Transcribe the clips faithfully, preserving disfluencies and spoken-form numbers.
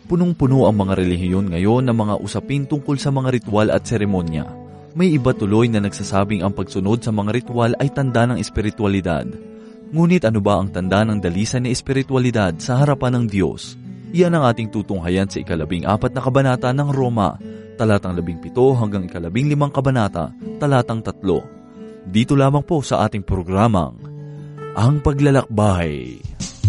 Punong-puno ang mga relihiyon ngayon ng mga usapin tungkol sa mga ritual at seremonya. May iba tuloy na nagsasabing ang pagsunod sa mga ritual ay tanda ng espiritualidad. Ngunit ano ba ang tanda ng dalisan ni espiritualidad sa harapan ng Diyos? Iyan ang ating tutunghayan sa ikalabing apat na kabanata ng Roma, talatang labing pito hanggang ikalabing limang kabanata, talatang tatlo. Dito lamang po sa ating programang, Ang Paglalakbay.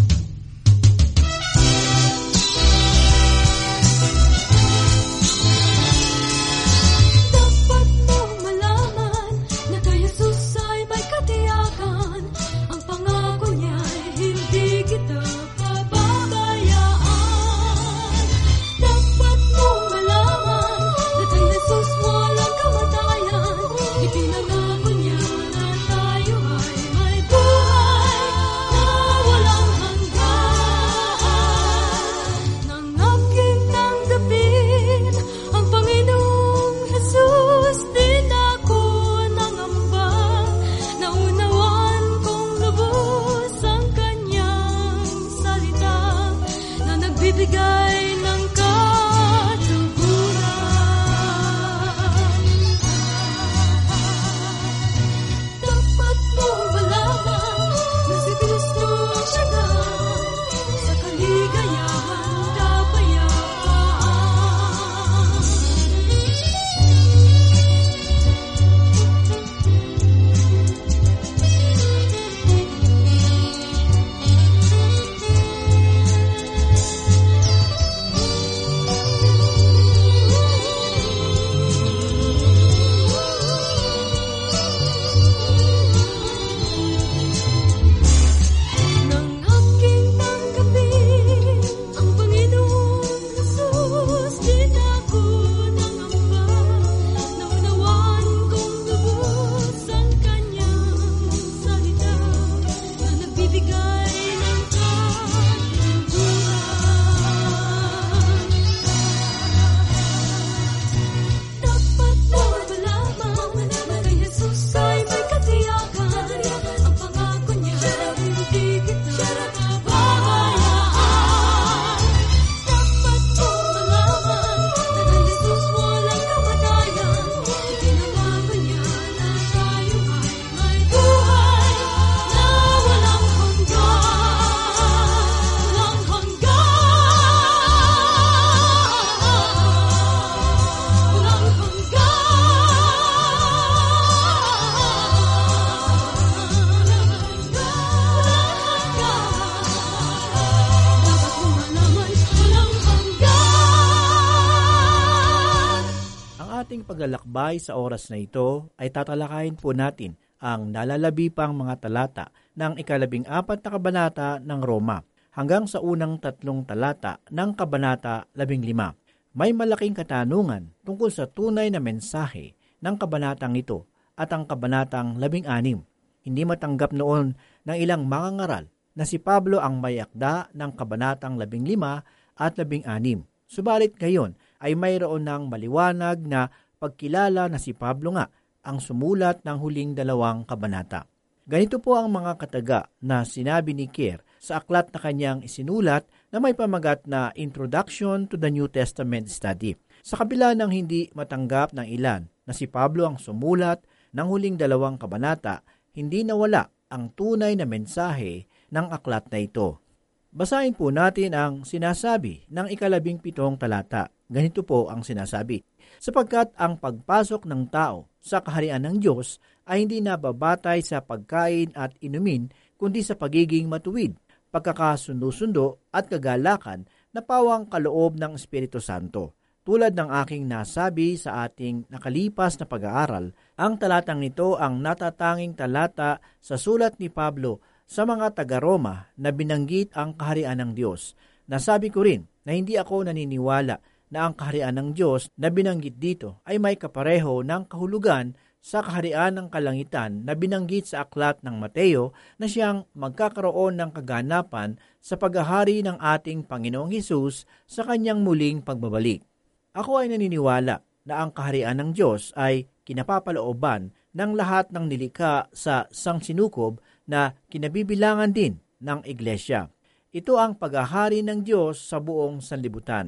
Paglalakbay sa oras na ito ay tatalakayin po natin ang nalalabi pang mga talata ng ikalabing apat na kabanata ng Roma hanggang sa unang tatlong talata ng kabanata labing lima. May malaking katanungan tungkol sa tunay na mensahe ng kabanatang ito at ang kabanatang labing anim. Hindi matanggap noon ng ilang mangangaral na si Pablo ang may akda ng kabanatang labing lima at labing anim. Subalit ngayon ay mayroon ng maliwanag na pagkilala na si Pablo nga ang sumulat ng huling dalawang kabanata. Ganito po ang mga kataga na sinabi ni Kerr sa aklat na kanyang isinulat na may pamagat na Introduction to the New Testament Study. Sa kabila ng hindi matanggap ng ilan na si Pablo ang sumulat ng huling dalawang kabanata, hindi nawala ang tunay na mensahe ng aklat na ito. Basahin po natin ang sinasabi ng ikalabing pitong talata. Ganito po ang sinasabi, sapagkat ang pagpasok ng tao sa kaharian ng Diyos ay hindi nababatay sa pagkain at inumin, kundi sa pagiging matuwid, pagkakasundo-sundo at kagalakan na pawang kaloob ng Espiritu Santo. Tulad ng aking nasabi sa ating nakalipas na pag-aaral, ang talatang ito ang natatanging talata sa sulat ni Pablo sa mga taga-Roma na binanggit ang kaharian ng Diyos. Nasabi ko rin na hindi ako naniniwala na ang kaharian ng Diyos na binanggit dito ay may kapareho ng kahulugan sa kaharian ng kalangitan na binanggit sa aklat ng Mateo na siyang magkakaroon ng kaganapan sa paghahari ng ating Panginoong Hesus sa kanyang muling pagbabalik. Ako ay naniniwala na ang kaharian ng Diyos ay kinapapalooban ng lahat ng nilikha sa sangsinukob na kinabibilangan din ng Iglesia. Ito ang paghahari ng Diyos sa buong sanlibutan.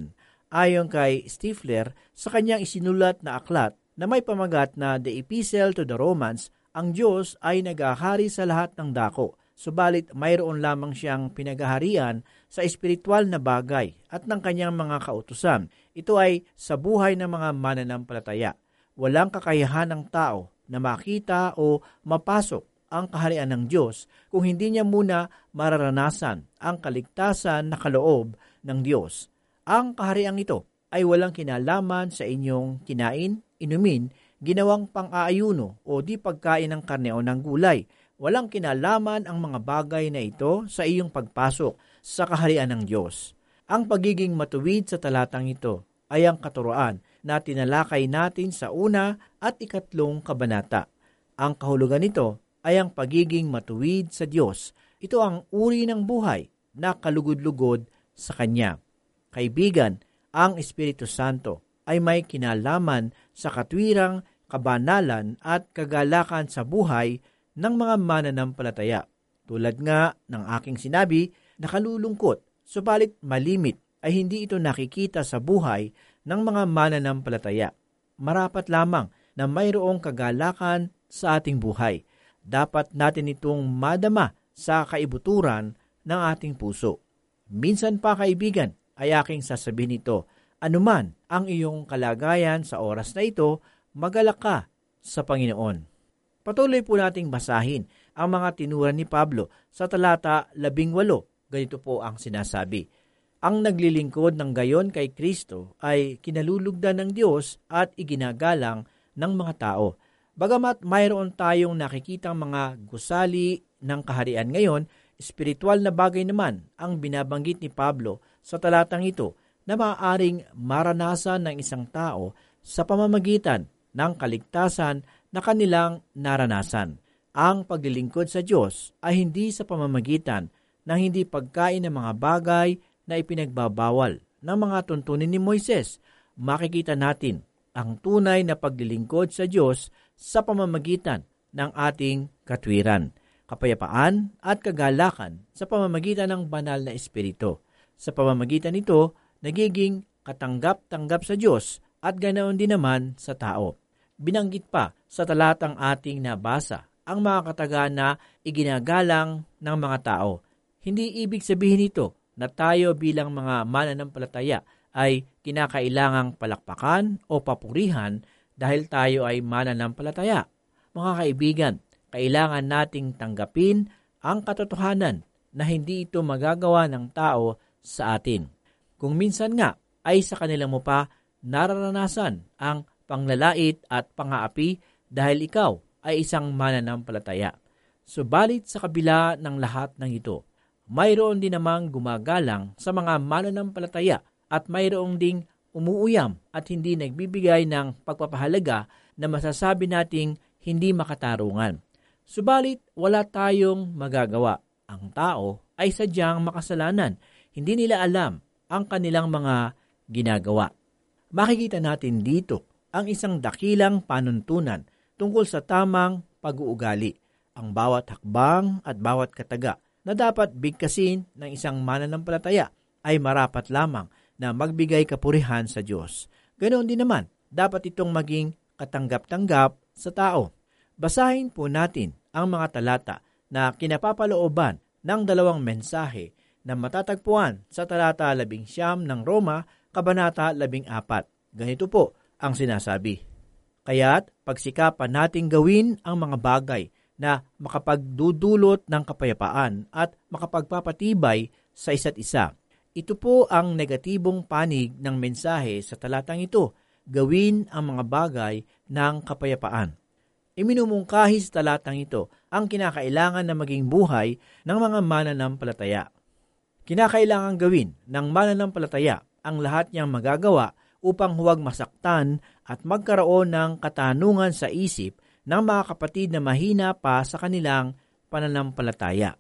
Ayon kay Stifler, sa kanyang isinulat na aklat na may pamagat na The Epistle to the Romans, ang Diyos ay naghahari sa lahat ng dako, subalit mayroon lamang siyang pinaghaharian sa espiritual na bagay at ng kanyang mga kautusan. Ito ay sa buhay ng mga mananampalataya. Walang kakayahan ng tao na makita o mapasok ang kaharian ng Diyos kung hindi niya muna mararanasan ang kaligtasan na kaloob ng Diyos. Ang kahariang ito ay walang kinalaman sa inyong kinain, inumin, ginawang pang-aayuno o di pagkain ng karne o ng gulay. Walang kinalaman ang mga bagay na ito sa iyong pagpasok sa kaharian ng Diyos. Ang pagiging matuwid sa talatang ito ay ang katuroan na tinalakay natin sa una at ikatlong kabanata. Ang kahulugan nito ay ang pagiging matuwid sa Diyos. Ito ang uri ng buhay na kalugod-lugod sa Kanya. Kaibigan, ang Espiritu Santo ay may kinalaman sa katwirang, kabanalan at kagalakan sa buhay ng mga mananampalataya. Tulad nga ng aking sinabi, nakalulungkot, subalit malimit ay hindi ito nakikita sa buhay ng mga mananampalataya. Marapat lamang na mayroong kagalakan sa ating buhay. Dapat natin itong madama sa kaibuturan ng ating puso. Minsan pa, kaibigan, ay aking sasabihin ito, anuman ang iyong kalagayan sa oras na ito, magalak ka sa Panginoon. Patuloy po nating basahin ang mga tinuran ni Pablo sa talata labing walo. Ganito po ang sinasabi. Ang naglilingkod ng gayon kay Kristo ay kinalulugdan ng Diyos at iginagalang ng mga tao. Bagamat mayroon tayong nakikitang mga gusali ng kaharian ngayon, espiritual na bagay naman ang binabanggit ni Pablo sa talatang ito na maaaring maranasan ng isang tao sa pamamagitan ng kaligtasan na kanilang naranasan. Ang paglilingkod sa Diyos ay hindi sa pamamagitan ng hindi pagkain ng mga bagay na ipinagbabawal ng mga tuntunin ni Moises. Makikita natin ang tunay na paglilingkod sa Diyos sa pamamagitan ng ating katwiran, kapayapaan at kagalakan sa pamamagitan ng banal na Espiritu. Sa pamamagitan nito, nagiging katanggap-tanggap sa Diyos at ganoon din naman sa tao. Binanggit pa sa talatang ating nabasa ang mga kataga na iginagalang ng mga tao. Hindi ibig sabihin ito na tayo bilang mga mananampalataya ay kinakailangang palakpakan o papurihan dahil tayo ay mananampalataya. Mga kaibigan, kailangan nating tanggapin ang katotohanan na hindi ito magagawa ng tao sa atin. Kung minsan nga ay sa kanila mo pa nararanasan ang panglalait at pang-aapi dahil ikaw ay isang mananampalataya. Subalit sa kabila ng lahat ng ito, mayroon din namang gumagalang sa mga mananampalataya at mayroong ding umuuyam at hindi nagbibigay ng pagpapahalaga na masasabi nating hindi makatarungan. Subalit wala tayong magagawa. Ang tao ay sadyang makasalanan. Hindi nila alam ang kanilang mga ginagawa. Makikita natin dito ang isang dakilang panuntunan tungkol sa tamang pag-uugali, ang bawat hakbang at bawat kataga na dapat bigkasin ng isang mananampalataya ay marapat lamang na magbigay kapurihan sa Diyos. Ganoon din naman, dapat itong maging katanggap-tanggap sa tao. Basahin po natin ang mga talata na kinapapalooban ng dalawang mensahe na matatagpuan sa talata labing siyam ng Roma, kabanata labing apat. Ganito po ang sinasabi. Kaya't pagsikapan nating gawin ang mga bagay na makapagdudulot ng kapayapaan at makapagpapatibay sa isa't isa. Ito po ang negatibong panig ng mensahe sa talatang ito, gawin ang mga bagay ng kapayapaan. Iminumungkahi sa talatang ito ang kinakailangan na maging buhay ng mga mananampalataya. Kinakailangan gawin ng mananampalataya ang lahat niyang magagawa upang huwag masaktan at magkaroon ng katanungan sa isip ng mga kapatid na mahina pa sa kanilang pananampalataya.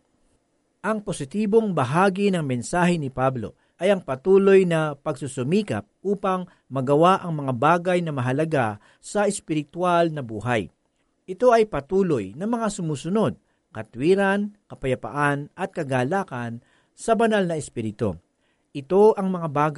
Ang positibong bahagi ng mensahe ni Pablo ay ang patuloy na pagsusumikap upang magawa ang mga bagay na mahalaga sa espiritual na buhay. Ito ay patuloy na mga sumusunod, katwiran, kapayapaan at kagalakan sa banal na espiritu. Ito ang mga bagay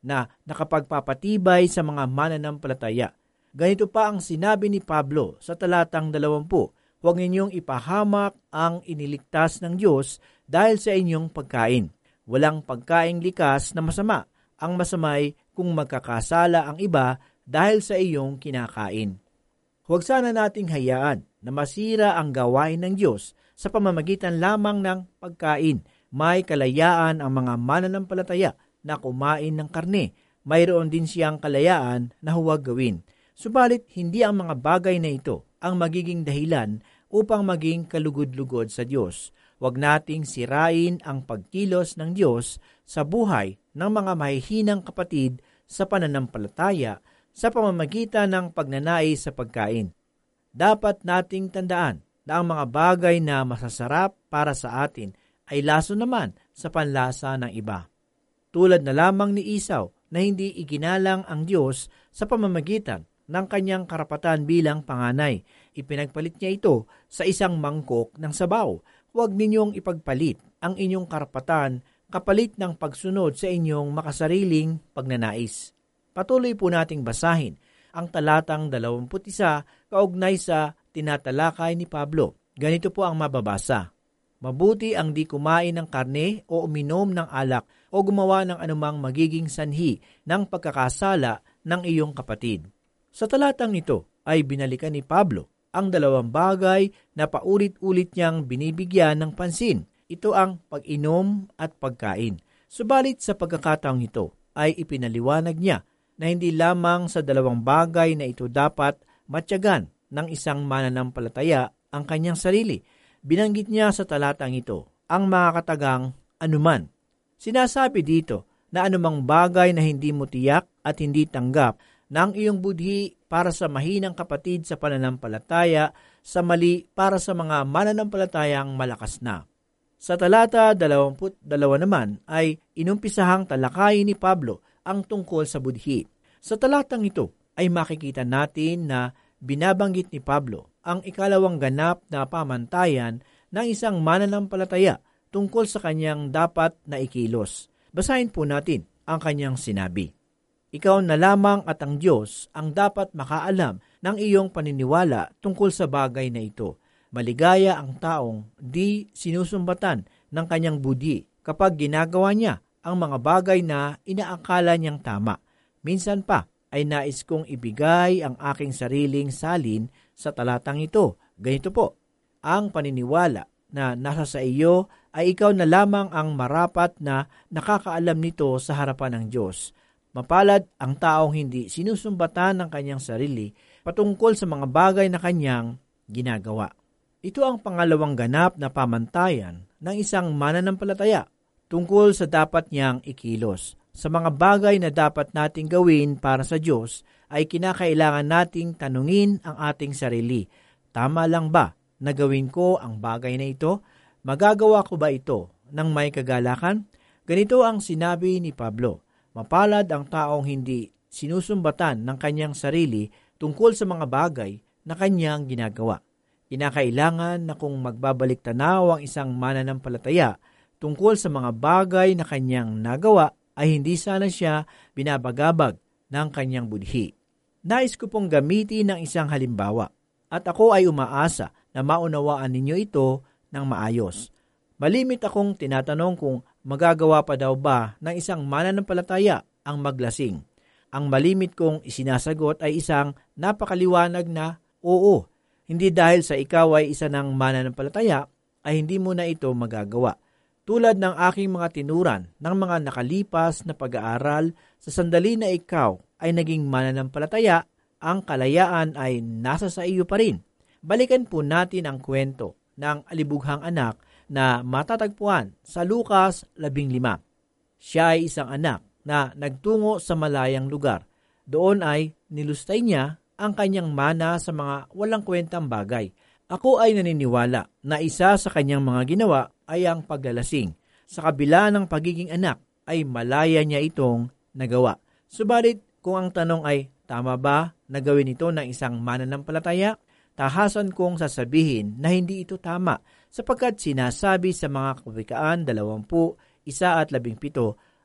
na nakapagpapatibay sa mga mananampalataya. Ganito pa ang sinabi ni Pablo sa talatang dalawampu, huwag ninyong ipahamak ang iniligtas ng Diyos dahil sa inyong pagkain. Walang pagkaing likas na masama. Ang masamay kung magkakasala ang iba dahil sa iyong kinakain. Huwag sana nating hayaan na masira ang gawain ng Diyos sa pamamagitan lamang ng pagkain. May kalayaan ang mga mananampalataya na kumain ng karne. Mayroon din siyang kalayaan na huwag gawin. Subalit hindi ang mga bagay na ito ang magiging dahilan upang maging kalugod-lugod sa Diyos. Huwag nating sirain ang pagkilos ng Diyos sa buhay ng mga mahihinang kapatid sa pananampalataya sa pamamagitan ng pagnanais sa pagkain. Dapat nating tandaan na ang mga bagay na masasarap para sa atin ay laso naman sa panlasa ng iba. Tulad na lamang ni Esau na hindi iginalang ang Diyos sa pamamagitan ng kanyang karapatan bilang panganay. Ipinagpalit niya ito sa isang mangkok ng sabaw. Huwag ninyong ipagpalit ang inyong karapatan kapalit ng pagsunod sa inyong makasariling pagnanais. Patuloy po nating basahin ang talatang dalawampu't isa kaugnay sa tinatalakay ni Pablo. Ganito po ang mababasa. Mabuti ang di kumain ng karne o uminom ng alak o gumawa ng anumang magiging sanhi ng pagkakasala ng iyong kapatid. Sa talatang ito ay binalikan ni Pablo ang dalawang bagay na paulit-ulit niyang binibigyan ng pansin. Ito ang pag-inom at pagkain. Subalit sa pagkakataong ito ay ipinaliwanag niya na hindi lamang sa dalawang bagay na ito dapat matyagan ng isang mananampalataya ang kanyang sarili. Binanggit niya sa talatang ito ang mga katagang anuman. Sinasabi dito na anumang bagay na hindi mo tiyak at hindi tanggap ng iyong budhi para sa mahinang kapatid sa pananampalataya, sa mali para sa mga mananampalatayang malakas na. Sa talata dalawampu't dalawa naman ay inumpisahang talakayin ni Pablo ang tungkol sa budhi. Sa talatang ito ay makikita natin na binabanggit ni Pablo ang ikalawang ganap na pamantayan ng isang mananampalataya tungkol sa kanyang dapat na ikilos. Basahin po natin ang kanyang sinabi. Ikaw na lamang at ang Diyos ang dapat makaalam ng iyong paniniwala tungkol sa bagay na ito. Maligaya ang taong di sinusumbatan ng kanyang budhi kapag ginagawa niya ang mga bagay na inaakala niyang tama. Minsan pa ay nais kong ibigay ang aking sariling salin sa talatang ito. Ganito po, ang paniniwala na nasa sa iyo ay ikaw na lamang ang marapat na nakakaalam nito sa harapan ng Diyos. Mapalad ang taong hindi sinusumbatan ng kanyang sarili patungkol sa mga bagay na kanyang ginagawa. Ito ang pangalawang ganap na pamantayan ng isang mananampalataya tungkol sa dapat niyang ikilos. Sa mga bagay na dapat nating gawin para sa Diyos ay kinakailangan nating tanungin ang ating sarili. Tama lang ba na gawin ko ang bagay na ito? Magagawa ko ba ito ng may kagalakan? Ganito ang sinabi ni Pablo. Mapalad ang taong hindi sinusumbatan ng kanyang sarili tungkol sa mga bagay na kanyang ginagawa. Kinakailangan na kung magbabalik tanaw ang isang mananampalataya tungkol sa mga bagay na kanyang nagawa ay hindi sana siya binabagabag ng kanyang budhi. Nais ko pong gamitin ng isang halimbawa at ako ay umaasa na maunawaan ninyo ito ng maayos. Malimit akong tinatanong kung magagawa pa daw ba ng isang mananampalataya ang maglasing. Ang malimit kong isinasagot ay isang napakaliwanag na oo. Hindi dahil sa ikaw ay isa ng mananampalataya ay hindi mo na ito magagawa. Tulad ng aking mga tinuran ng mga nakalipas na pag-aaral, sa sandali na ikaw ay naging mananampalataya, ang kalayaan ay nasa sa iyo pa rin. Balikan po natin ang kwento ng alibughang anak na matatagpuan sa Lucas labing lima. Siya ay isang anak na nagtungo sa malayang lugar. Doon ay nilustay niya ang kanyang mana sa mga walang kwentang bagay. Ako ay naniniwala na isa sa kanyang mga ginawa ay ang paglalasing. Sa kabila ng pagiging anak ay malaya niya itong nagawa. Subalit kung ang tanong ay tama ba na gawin ito ng isang mananampalataya, tahasan kong sasabihin na hindi ito tama sapagkat sinasabi sa mga Kawikaan dalawampu, isa at labing pito,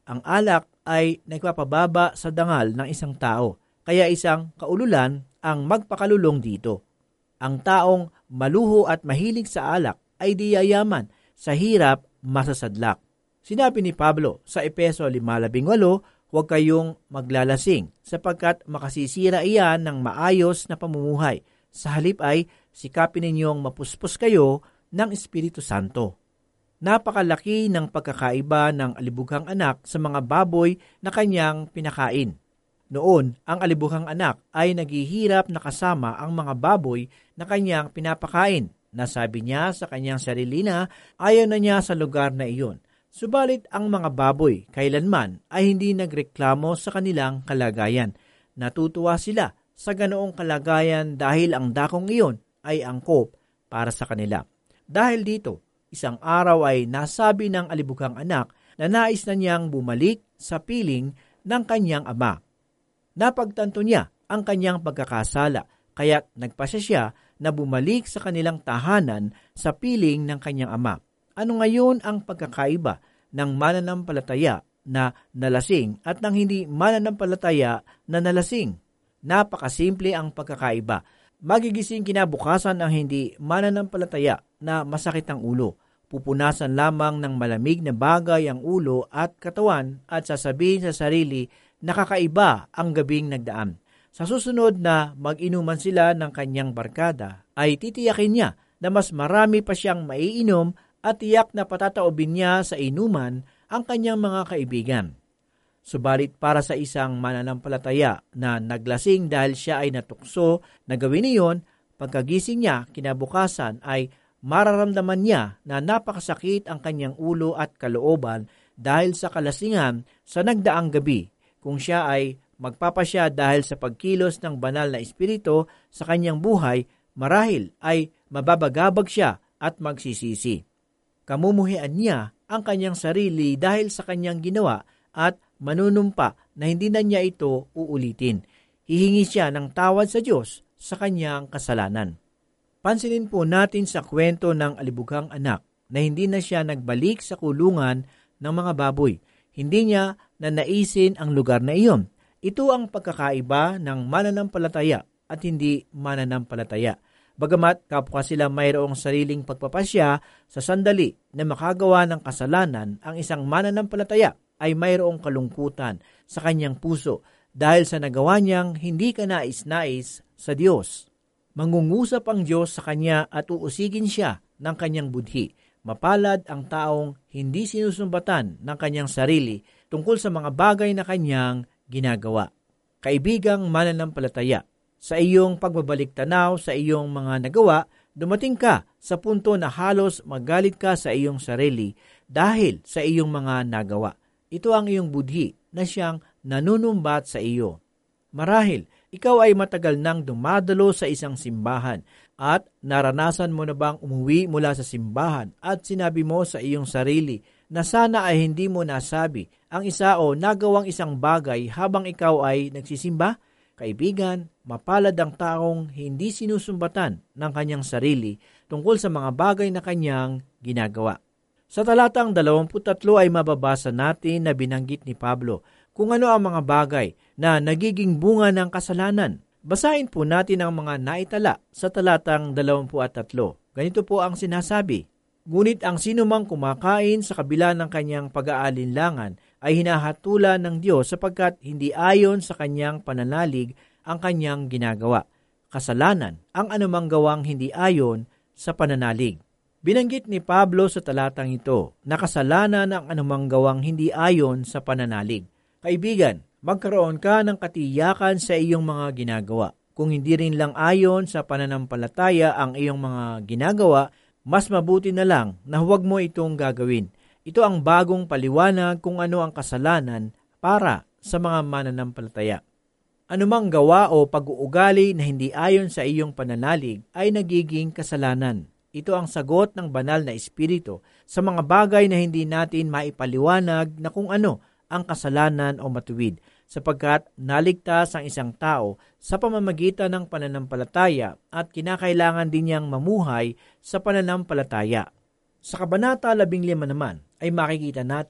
ang alak ay nagpapababa sa dangal ng isang tao, kaya isang kaululan ang magpakalulong dito. Ang taong maluho at mahilig sa alak ay di yayaman, sa hirap masasadlak. Sinabi ni Pablo sa Efeso lima labinwalo, huwag kayong maglalasing sapagkat makasisira iyan ng maayos na pamumuhay. Sa halip ay sikapin ninyong mapuspos kayo ng Espiritu Santo. Napakalaki ng pagkakaiba ng alibughang anak sa mga baboy na kanyang pinakain. Noon, ang alibughang anak ay naghihirap na kasama ang mga baboy na kanyang pinapakain. Nasabi niya sa kanyang sarili na ayaw na niya sa lugar na iyon. Subalit ang mga baboy kailanman ay hindi nagreklamo sa kanilang kalagayan. Natutuwa sila sa ganoong kalagayan dahil ang dakong iyon ay angkop para sa kanila. Dahil dito, isang araw ay nasabi ng alibughang anak na nais na niyang bumalik sa piling ng kanyang ama. Napagtanto niya ang kanyang pagkakasala, kaya't nagpasya siya na bumalik sa kanilang tahanan sa piling ng kanyang ama. Ano ngayon ang pagkakaiba ng mananampalataya na nalasing at ng hindi mananampalataya na nalasing? Napakasimple ang pagkakaiba. Magigising kinabukasan ang hindi mananampalataya na masakit ang ulo. Pupunasan lamang ng malamig na bagay ang ulo at katawan at sasabihin sa sarili na kakaiba ang gabing nagdaan. Sa susunod na mag-inuman sila ng kanyang barkada, ay titiyakin niya na mas marami pa siyang maiinom at tiyak na patataobin niya sa inuman ang kanyang mga kaibigan. Subalit para sa isang mananampalataya na naglasing dahil siya ay natukso na gawin niyon, pagkagising niya kinabukasan ay mararamdaman niya na napakasakit ang kanyang ulo at kalooban dahil sa kalasingan sa nagdaang gabi. Kung siya ay magpapasya dahil sa pagkilos ng banal na espiritu sa kanyang buhay, marahil ay mababagabag siya at magsisisi. Kamumuhian niya ang kanyang sarili dahil sa kanyang ginawa at manunumpa na hindi na niya ito uulitin. Hihingi siya ng tawad sa Diyos sa kanyang kasalanan. Pansinin po natin sa kwento ng alibughang anak na hindi na siya nagbalik sa kulungan ng mga baboy. Hindi niya nanaisin ang lugar na iyon. Ito ang pagkakaiba ng mananampalataya at hindi mananampalataya. Bagamat kapwa sila mayroong sariling pagpapasya sa sandali na makagawa ng kasalanan, ang isang mananampalataya ay mayroong kalungkutan sa kanyang puso dahil sa nagawa niyang hindi kanais-nais sa Diyos. Mangungusap ang Diyos sa kanya at uusigin siya ng kanyang budhi. Mapalad ang taong hindi sinusumbatan ng kanyang sarili tungkol sa mga bagay na kanyang ginagawa. Kaibigang mananampalataya, sa iyong pagbabalik tanaw sa iyong mga nagawa, dumating ka sa punto na halos magalit ka sa iyong sarili dahil sa iyong mga nagawa. Ito ang iyong budhi na siyang nanunumbat sa iyo. Marahil, ikaw ay matagal nang dumadalo sa isang simbahan at naranasan mo na bang umuwi mula sa simbahan at sinabi mo sa iyong sarili na sana ay hindi mo nasabi ang isa o nagawang isang bagay habang ikaw ay nagsisimba? Kaibigan, mapalad ang taong hindi sinusumbatan ng kanyang sarili tungkol sa mga bagay na kanyang ginagawa. Sa talatang dalawampu't tatlo ay mababasa natin na binanggit ni Pablo kung ano ang mga bagay na nagiging bunga ng kasalanan. Basahin po natin ang mga naitala sa talatang dalawampu't tatlo. Ganito po ang sinasabi, "Ngunit ang sinumang kumakain sa kabila ng kanyang pag-aalinlangan ay hinahatulan ng Diyos sapagkat hindi ayon sa kanyang pananalig ang kanyang ginagawa. Kasalanan ang anumang gawang hindi ayon sa pananalig." Binanggit ni Pablo sa talatang ito na kasalanan ang anumang gawang hindi ayon sa pananalig. Kaibigan, magkaroon ka ng katiyakan sa iyong mga ginagawa. Kung hindi rin lang ayon sa pananampalataya ang iyong mga ginagawa, mas mabuti na lang na huwag mo itong gagawin. Ito ang bagong paliwanag kung ano ang kasalanan para sa mga mananampalataya. Anumang gawa o pag-uugali na hindi ayon sa iyong pananalig ay nagiging kasalanan. Ito ang sagot ng banal na espiritu sa mga bagay na hindi natin maipaliwanag na kung ano ang kasalanan o matuwid, sapagkat naligtas ang isang tao sa pamamagitan ng pananampalataya at kinakailangan din niyang mamuhay sa pananampalataya. Sa Kabanata labing lima naman ay makikita natin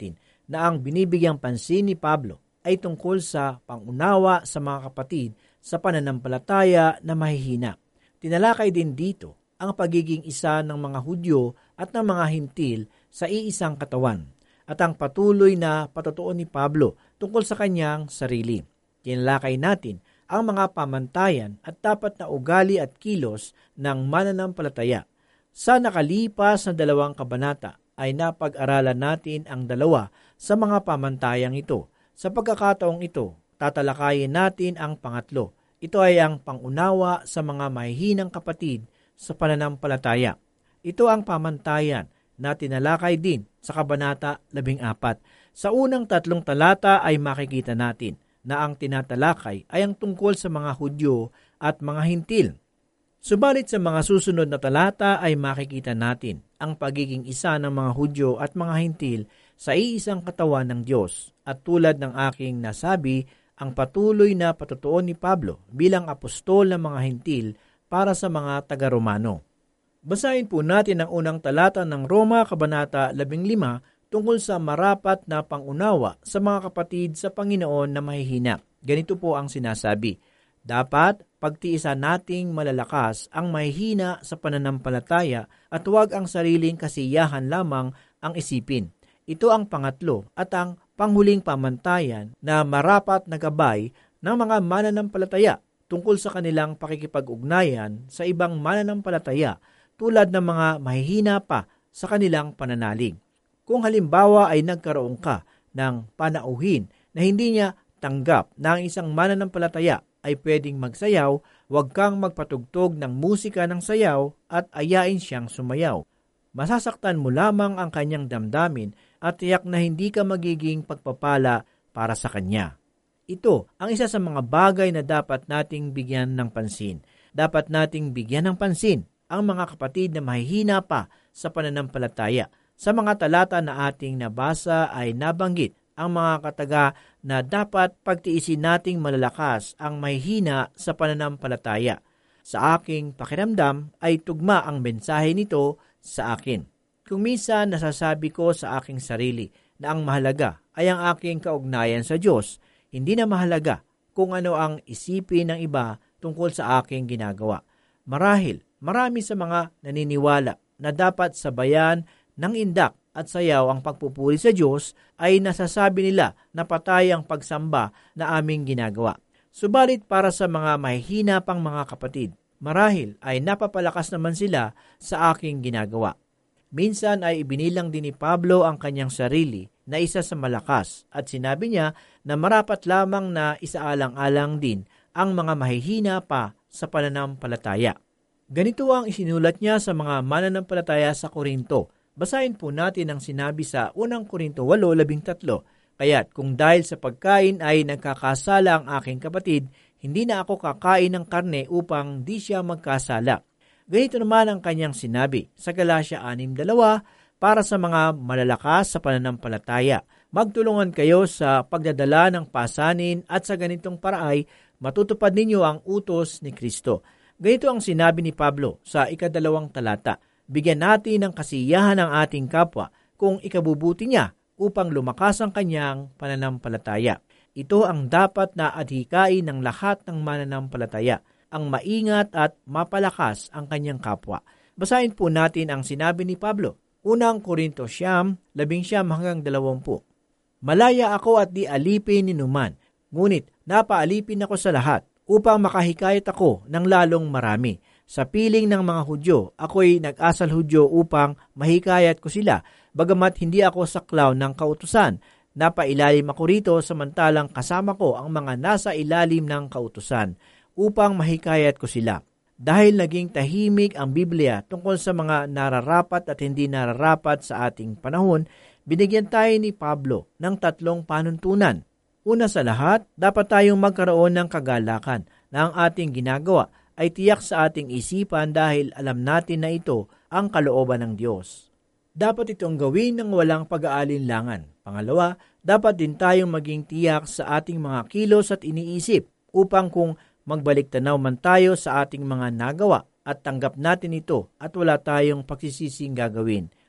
na ang binibigyang pansin ni Pablo ay tungkol sa pangunawa sa mga kapatid sa pananampalataya na mahihina. Tinalakay din dito ang pagiging isa ng mga Hudyo at ng mga Hintil sa iisang katawan at ang patuloy na patutuon ni Pablo tungkol sa kanyang sarili. Tinalakay natin ang mga pamantayan at dapat na ugali at kilos ng mananampalataya. Sa nakalipas na dalawang kabanata ay napag-aralan natin ang dalawa sa mga pamantayang ito. Sa pagkakataong ito, tatalakayin natin ang pangatlo. Ito ay ang pangunawa sa mga mahihinang kapatid sa pananampalataya. Ito ang pamantayan na tinalakay din sa kabanata labing apat. Sa unang tatlong talata ay makikita natin na ang tinatalakay ay ang tungkol sa mga Hudyo at mga Hintil. Subalit sa mga susunod na talata ay makikita natin ang pagiging isa ng mga Hudyo at mga Hintil sa iisang katawan ng Diyos. At tulad ng aking nasabi, ang patuloy na patutuon ni Pablo bilang apostol ng mga Hintil para sa mga taga-Romano. Basahin po natin ang unang talata ng Roma, Kabanata labing lima, tungkol sa marapat na pangunawa sa mga kapatid sa Panginoon na mahihina. Ganito po ang sinasabi, dapat pagtiisan nating malalakas ang mahihina sa pananampalataya at huwag ang sariling kasiyahan lamang ang isipin. Ito ang pangatlo at ang panghuling pamantayan na marapat na gabay ng mga mananampalataya tungkol sa kanilang pakikipag-ugnayan sa ibang mananampalataya tulad ng mga mahihina pa sa kanilang pananalig. Kung halimbawa ay nagkaroon ka ng panauhin na hindi niya tanggap na ang isang mananampalataya ay pwedeng magsayaw, huwag kang magpatugtog ng musika ng sayaw at ayain siyang sumayaw. Masasaktan mo lamang ang kanyang damdamin at tiyak na hindi ka magiging pagpapala para sa kanya. Ito ang isa sa mga bagay na dapat nating bigyan ng pansin. Dapat nating bigyan ng pansin ang mga kapatid na mahihina pa sa pananampalataya. Sa mga talata na ating nabasa ay nabanggit ang mga kataga na dapat pagtiisin nating malalakas ang mahihina sa pananampalataya. Sa aking pakiramdam ay tugma ang mensahe nito sa akin. Kung minsan nasasabi ko sa aking sarili na ang mahalaga ay ang aking kaugnayan sa Diyos, hindi na mahalaga kung ano ang isipin ng iba tungkol sa aking ginagawa. Marahil, marami sa mga naniniwala na dapat sabayan ng indak at sayaw ang pagpupuri sa Diyos ay nasasabi nila na patay ang pagsamba na aming ginagawa. Subalit para sa mga mahihina pang mga kapatid, marahil ay napapalakas naman sila sa aking ginagawa. Minsan ay ibinilang din ni Pablo ang kanyang sarili na isa sa malakas at sinabi niya na marapat lamang na isaalang-alang din ang mga mahihina pa sa pananampalataya. Ganito ang isinulat niya sa mga mananampalataya sa Korinto. Basahin po natin ang sinabi sa unang Korinto eight thirteen. Kaya't kung dahil sa pagkain ay nagkakasala ang aking kapatid, hindi na ako kakain ng karne upang di siya magkasala. Ganito naman ang kanyang sinabi sa Galatia six two para sa mga malalakas sa pananampalataya. Magtulungan kayo sa pagdadala ng pasanin at sa ganitong paraay matutupad ninyo ang utos ni Kristo. Ganito ang sinabi ni Pablo sa ikadalawang talata. Bigyan natin ng kasiyahan ang ating kapwa kung ikabubuti niya upang lumakas ang kanyang pananampalataya. Ito ang dapat na adhikain ng lahat ng mananampalataya, ang maingat at mapalakas ang kanyang kapwa. Basahin po natin ang sinabi ni Pablo. Unang Korinto siyam, labing siyam hanggang dalawampu. Malaya ako at di alipin ni numan, ngunit napaalipin ako sa lahat upang makahikayat ako ng lalong marami. Sa piling ng mga Hudyo, ako'y nag-asal Hudyo upang mahikayat ko sila, bagamat hindi ako saklaw ng kautusan. Napailalim ako rito samantalang kasama ko ang mga nasa ilalim ng kautusan upang mahikayat ko sila. Dahil naging tahimik ang Biblia tungkol sa mga nararapat at hindi nararapat sa ating panahon, binigyan tayo ni Pablo ng tatlong panuntunan. Una sa lahat, dapat tayong magkaroon ng kagalakan na ang ating ginagawa ay tiyak sa ating isipan dahil alam natin na ito ang kalooban ng Diyos. Dapat itong gawin ng walang pag-aalinlangan. Pangalawa, dapat din tayong maging tiyak sa ating mga kilos at iniisip upang kung magbalik tanaw man tayo sa ating mga nagawa at tanggap natin ito at wala tayong pagsisising gagawin.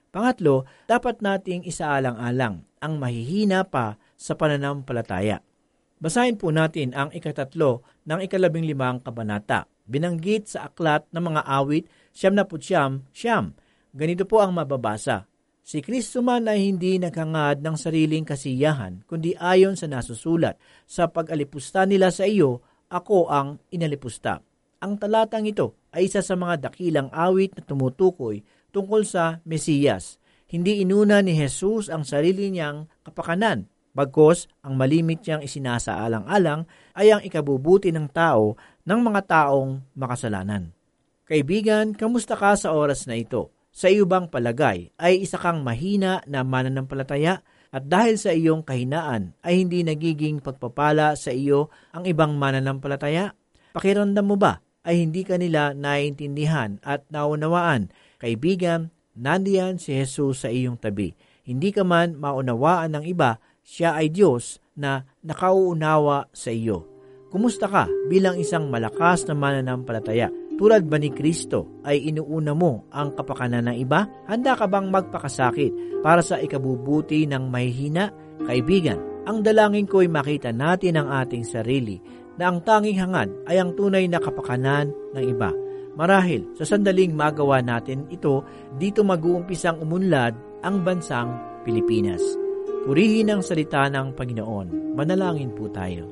Pangatlo, dapat nating isaalang-alang ang mahihina pa sa pananampalataya. Basahin po natin ang ikatatlo ng ikalabing limang kabanata. Binanggit sa aklat ng mga awit, siyam na putsyam, siyam. Ganito po ang mababasa. Si Kristo man ay hindi naghangad ng sariling kasiyahan, kundi ayon sa nasusulat, sa pag-alipusta nila sa iyo, ako ang inalipusta. Ang talatang ito ay isa sa mga dakilang awit na tumutukoy tungkol sa Mesiyas. Hindi inuna ni Jesus ang sarili niyang kapakanan, bagkos ang malimit niyang isinasaalang-alang ay ang ikabubuti ng tao ng mga taong makasalanan. Kaibigan, kamusta ka sa oras na ito? Sa iyo bang palagay ay isa kang mahina na mananampalataya at dahil sa iyong kahinaan ay hindi nagiging pagpapala sa iyo ang ibang mananampalataya? Pakiramdam mo ba ay hindi ka nila naiintindihan at naunawaan? Kaibigan, nandiyan si Jesus sa iyong tabi. Hindi ka man maunawaan ng iba, siya ay Diyos na nakauunawa sa iyo. Kumusta ka bilang isang malakas na mananampalataya? Tulad ba ni Kristo ay inuuna mo ang kapakanan ng iba? Handa ka bang magpakasakit para sa ikabubuti ng mahihina? Kaibigan, ang dalangin ko ay makita natin ang ating sarili na ang tanging hangad ay ang tunay na kapakanan ng iba. Marahil, sa sandaling magawa natin ito, dito mag-uumpisang umunlad ang bansang Pilipinas. Purihin ang salita ng Panginoon. Manalangin po tayo.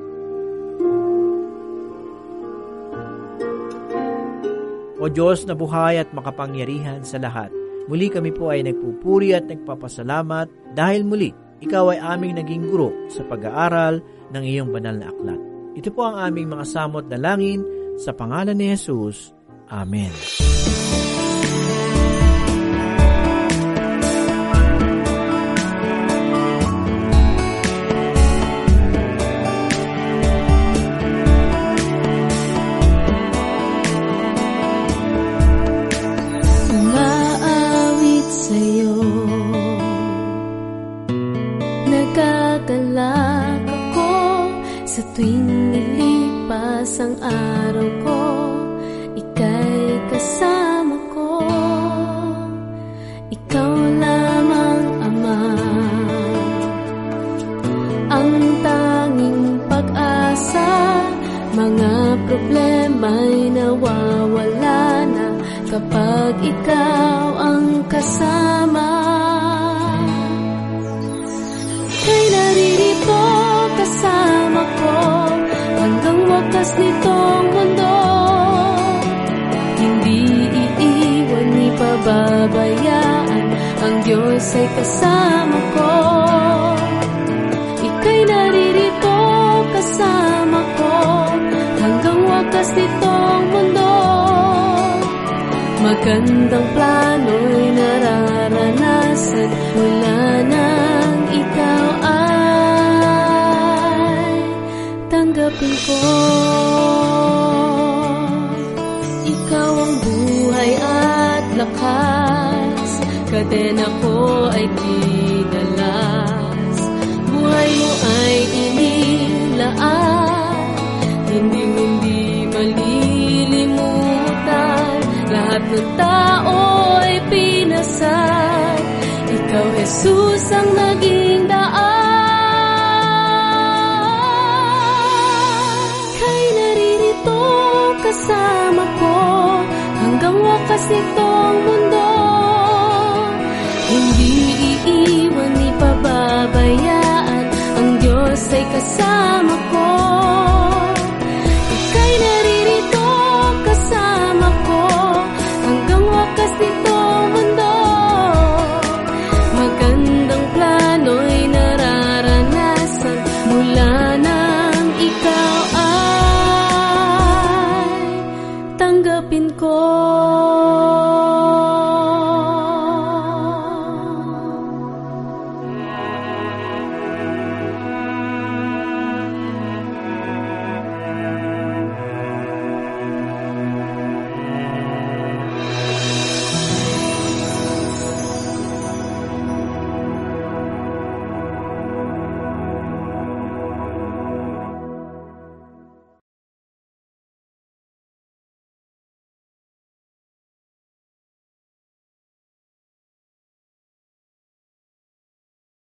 O Diyos na buhay at makapangyarihan sa lahat, muli kami po ay nagpupuri at nagpapasalamat dahil muli, Ikaw ay aming naging guro sa pag-aaral ng iyong banal na aklat. Ito po ang aming mga samot dalangin sa pangalan ni Jesus. Amen. Umaawit sa'yo, nagagalak ako sa tuwing nilipas ang araw ko. Ika'y kasama ko, ikaw lamang Ama, ang tanging pag-asa. Mga problema'y nawawala na kapag ikaw ang kasama. Ika'y naririto kasama ko hanggang wakas nitong mundo. Babayaan, ang Diyos ay kasama ko. Ika'y naririto kasama ko hanggang wakas nitong mundo. Magandang plano'y nararanasan mula nang ikaw ay tanggapin ko. Ikaw ang buhay at lakas, kadena ko ay kinalas. Buhay mo ay inilaan, hindi hindi malilimutan. Lahat ng tao ay pinasal, ikaw Jesus ang naging daan. Kay naririto kasama ko hanggang wakas nitong mundo. Hindi iiwan ni pababayaan, ang Diyos ay kasama.